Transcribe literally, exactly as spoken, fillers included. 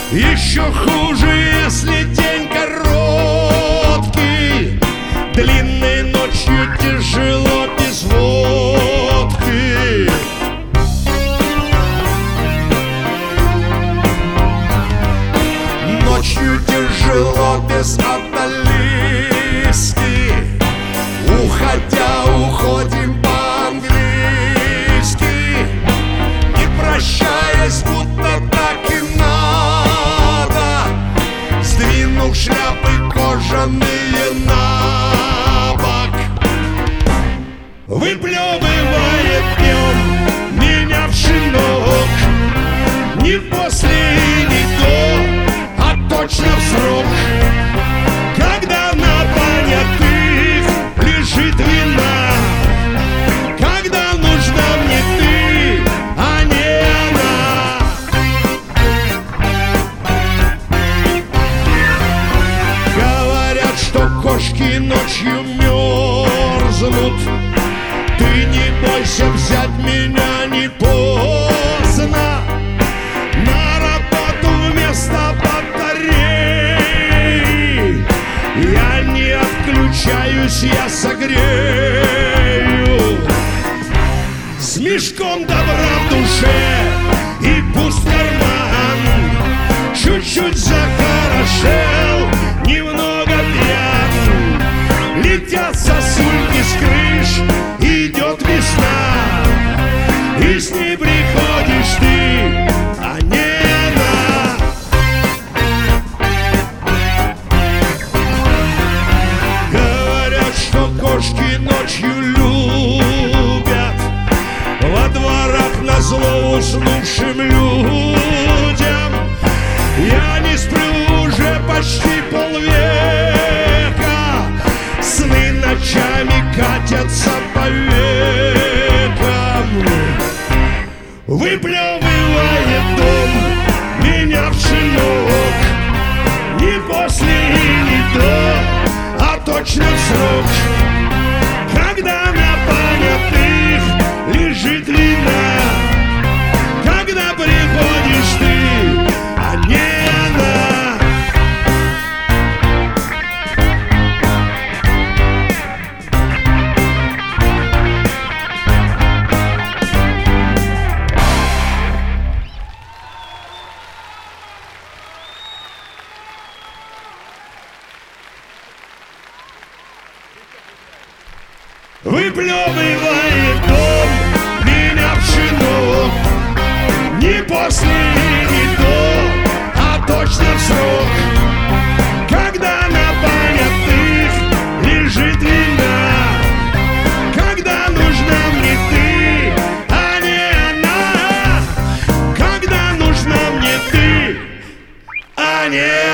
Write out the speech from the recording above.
Еще хуже, если день короткий, длинной ночью тяжело без водки. Ночью тяжело без однолистки, уходя уходим по-английски, не прощаясь, будто так и надо, сдвинув шляпы кожаные на бок. Выплевывает днем меня в шинок, не после и не до, а точно в срок, когда на понятых лежит вина, когда нужна мне ты, а не она. Говорят, что кошки ночью мерзнут, ты не бойся взять меня не поздно. На работу вместо батареи я не отключаюсь, я согрею. С мешком добра в душе и пуст карман, чуть-чуть захорошел, немного пьян. Летят сосульки с крыш, идет весна, и с ней приходишь ты, а не она. Говорят, что кошки ночью любят во дворах назло уснувшим людям. Я не сплю уже почти полвека, сны ночами катятся по векам. Выплевывает дом меня в шинок, не после и не до, а точно в срок, когда на понятых лежит вина, когда приходишь ты, а не она. Выплевывает дом меня в шинок, не после и не до, а точно в срок, когда на понятых лежит вина, когда нужна мне ты, а не она, когда нужна мне ты, а не